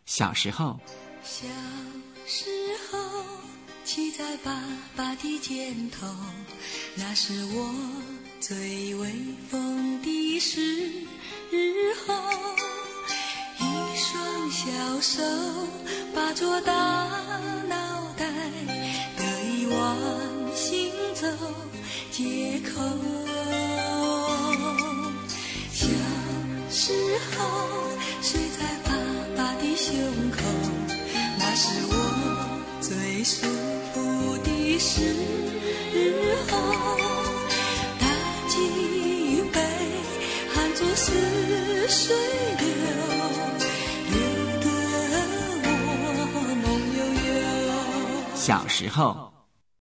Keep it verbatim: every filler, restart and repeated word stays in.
小时候， 小时候骑在爸爸的肩头，那是我最威风的时候，一双小手把着大脑袋，得意忘形走街口。小时候睡在爸爸的胸口，那是我最舒服的时候，大脊背含着似水流，流得我梦悠悠。 小时候。